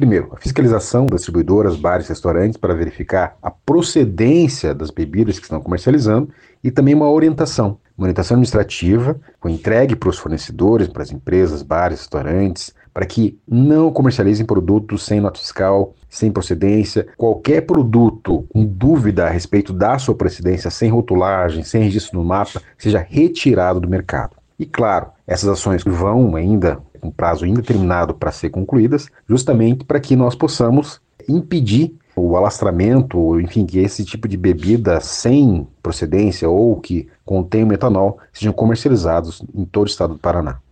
Primeiro, a fiscalização das distribuidoras, bares e restaurantes para verificar a procedência das bebidas que estão comercializando e também uma orientação administrativa, foi entregue para os fornecedores, para as empresas, bares, restaurantes, para que não comercializem produtos sem nota fiscal, sem procedência. Qualquer produto com dúvida a respeito da sua procedência, sem rotulagem, sem registro no mapa, seja retirado do mercado. E claro, essas ações vão ainda com prazo indeterminado para ser concluídas, justamente para que nós possamos impedir o alastramento, enfim, que esse tipo de bebida sem procedência ou que contém metanol sejam comercializados em todo o estado do Paraná.